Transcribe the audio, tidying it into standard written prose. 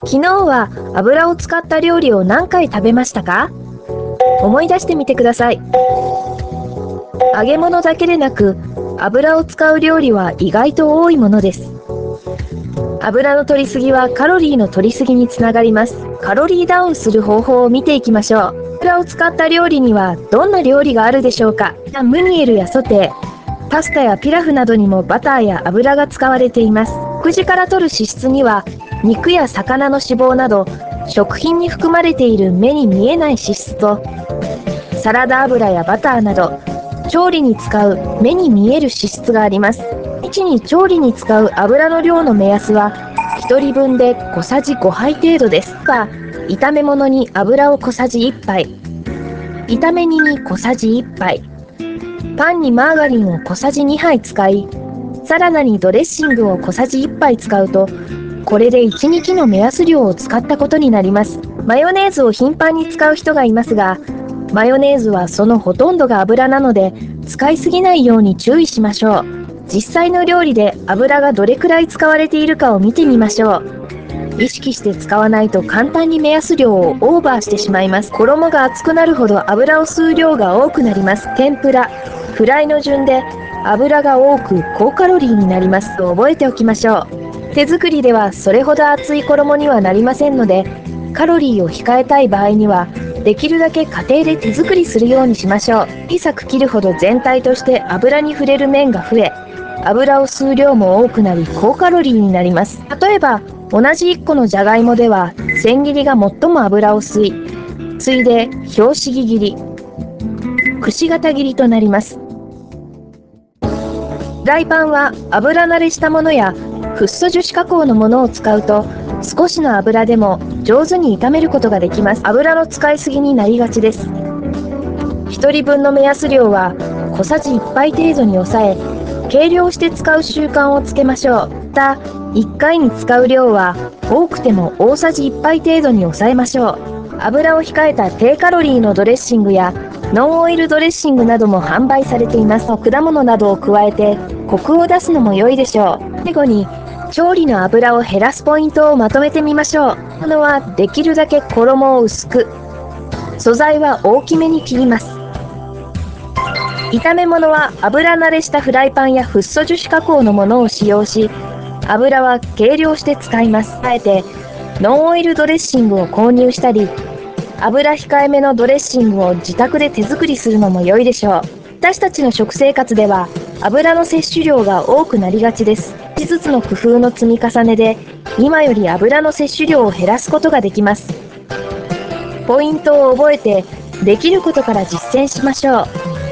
昨日は油を使った料理を何回食べましたか？思い出してみてください。揚げ物だけでなく、油を使う料理は意外と多いものです。油の摂りすぎはカロリーの摂りすぎにつながります。カロリーダウンする方法を見ていきましょう。油を使った料理にはどんな料理があるでしょうか？ムニエルやソテー、パスタやピラフなどにもバターや油が使われています。食事から摂る脂質には肉や魚の脂肪など食品に含まれている目に見えない脂質と、サラダ油やバターなど調理に使う目に見える脂質があります。1に調理に使う油の量の目安は1人分で小さじ5杯程度ですが、炒め物に油を小さじ1杯、炒め煮に小さじ1杯、パンにマーガリンを小さじ2杯使い、サラダにドレッシングを小さじ1杯使うと、これで1日の目安量を使ったことになります。マヨネーズを頻繁に使う人がいますが、マヨネーズはそのほとんどが油なので、使いすぎないように注意しましょう。実際の料理で油がどれくらい使われているかを見てみましょう。意識して使わないと簡単に目安量をオーバーしてしまいます。衣が熱くなるほど油を吸う量が多くなります。天ぷら、フライの順で油が多く高カロリーになりますと覚えておきましょう。手作りではそれほど熱い衣にはなりませんので、カロリーを控えたい場合にはできるだけ家庭で手作りするようにしましょう。小さく切るほど全体として油に触れる面が増え、油を吸う量も多くなり高カロリーになります。例えば同じ1個のじゃがいもでは千切りが最も油を吸い、次いで拍子木切り、くし形切りとなります。フライパンは油慣れしたものやフッ素樹脂加工のものを使うと、少しの油でも上手に炒めることができます。油の使いすぎになりがちです。1人分の目安量は小さじ1杯程度に抑え、計量して使う習慣をつけましょう。また、1回に使う量は多くても大さじ1杯程度に抑えましょう。油を控えた低カロリーのドレッシングやノンオイルドレッシングなども販売されています。果物などを加えてコクを出すのも良いでしょう。最後に、調理の油を減らすポイントをまとめてみましょう。ものはできるだけ衣を薄く、素材は大きめに切ります。炒め物は油慣れしたフライパンやフッ素樹脂加工のものを使用し、油は計量して使います。あえてノンオイルドレッシングを購入したり、油控えめのドレッシングを自宅で手作りするのも良いでしょう。私たちの食生活では油の摂取量が多くなりがちです。少しずつの工夫の積み重ねで、今より油の摂取量を減らすことができます。ポイントを覚えて、できることから実践しましょう。